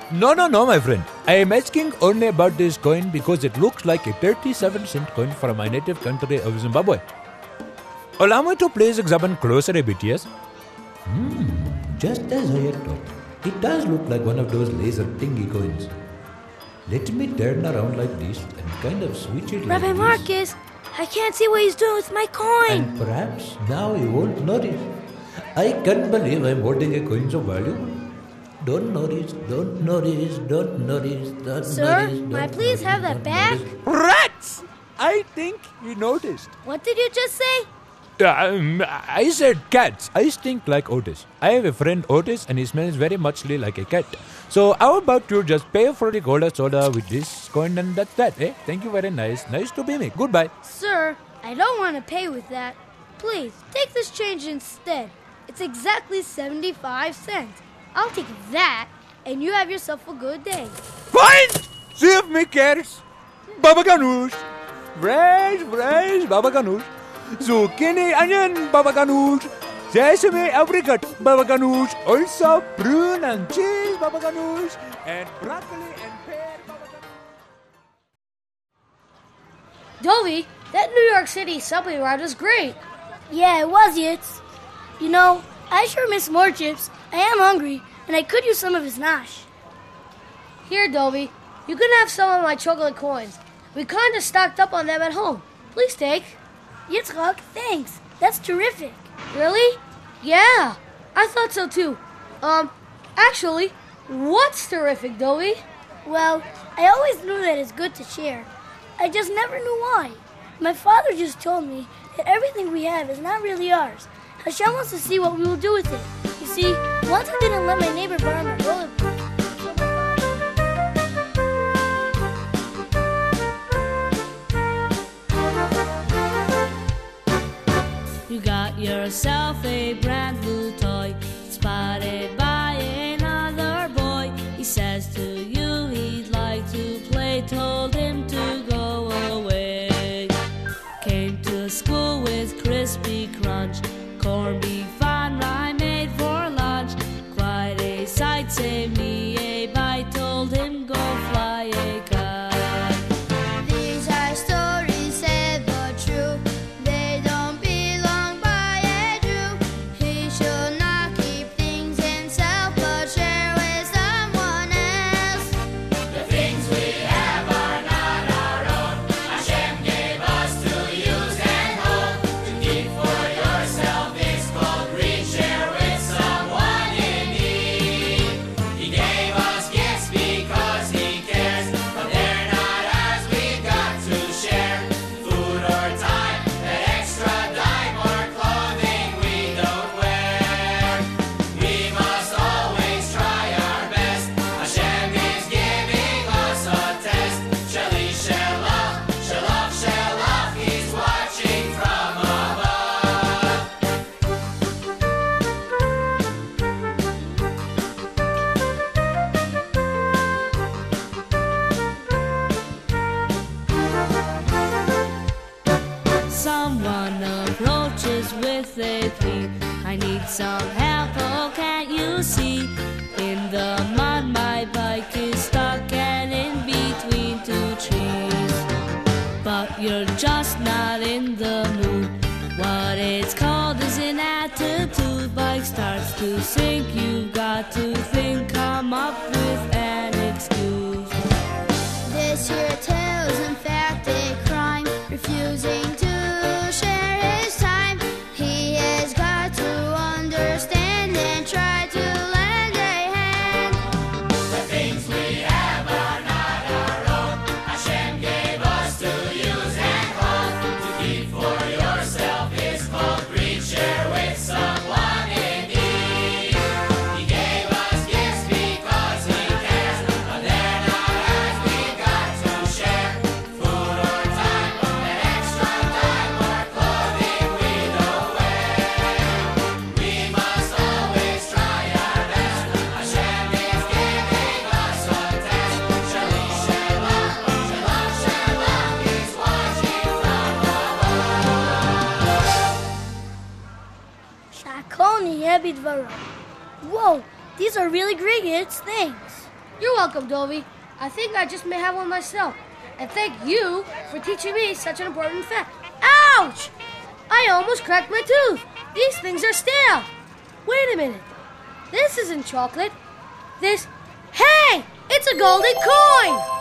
No, my friend. I am asking only about this coin because it looks like a 37-cent coin from my native country of Zimbabwe. Allow me to please examine closer a bit, yes? Just as I had thought. It does look like one of those laser thingy coins. Let me turn around like this and kind of switch it like Rabbi this. Marcus, I can't see what he's doing with my coin. And perhaps now you won't notice. I can't believe I'm holding a coin so valuable. Don't notice. Sir, may I please have that back? Rats! I think you noticed. What did you just say? I said cats. I stink like Otis. I have a friend Otis and he smells very much like a cat. So how about you just pay for the cola soda with this coin and that's that, eh? Thank you very nice. Nice to be me. Goodbye. Sir, I don't want to pay with that. Please, take this change instead. It's exactly 75 cents. I'll take that and you have yourself a good day. Fine! See if me cares. Baba Ganoush. Fresh, Baba Ganoush. Zucchini, onion, Baba Ganoush. Sesame, apricot, Baba Ganoush. Also prune and cheese, Baba Ganoush. And broccoli and pear, Baba Ganoush. Dovey, that New York City subway ride was great. Yeah, it was, Yitz. You know, I sure miss more chips. I am hungry, and I could use some of his nosh. Here, Dovey, you can have some of my chocolate coins. We kind of stocked up on them at home. Please take. Yitzchak, thanks. That's terrific. Really? Yeah, I thought so too. Actually, what's terrific, Dovey? Well, I always knew that it's good to share. I just never knew why. My father just told me that everything we have is not really ours. Hashem wants to see what we will do with it. You see, once I didn't let my neighbor borrow my rollerblade. You got yourself a brand new toy, spotted by another boy. He says to you he'd like to play, told him to go away. Came to school with crispy crunch, corned beef and rye made for lunch. Quite a sight, save me a bite, told him go fly a kite. These are stories ever true. They don't belong by a Jew. He should not keep things himself, but share with someone else. The things we have are not our own. Hashem gave us to use and hold. To keep for yourself is called greed. Share with someone in need. He gave us gifts because he cares, but they're not ours. We got to share food or time, that extra dime or clothing we don't wear. We must always try our best. Hashem is giving us a test. Shali Shalach, Shalach, Shalach, he's watching from above. Someone approaches with a plea. I need some help, oh can't you see? In the mud my bike is stuck and in between two trees. But you're just not in the mood. What it's called is an attitude. Bike starts to sink, you've got to think, come up with an excuse. This here tale's in fact a crime, refusing to share his time. He has got to understand and try to lend a hand. The things we have are not our own. Hashem gave us to use and hold. To keep for yourself is called greed. Share with someone in need. He gave us gifts because he cares, but they're not ours. We got to share food or time, that extra dime or clothing we don't wear. We must always try our best. Hashem is giving us a test. Shali Shalach, Shalach, Shalach, he's watching from above. Shakoni Yebidvara. Whoa, these are really great hits. Thanks. You're welcome, Dovey. I think I just may have one myself. And thank you for teaching me such an important fact. Ouch! I almost cracked my tooth. These things are stale. Wait a minute. This isn't chocolate. Hey! It's a golden coin!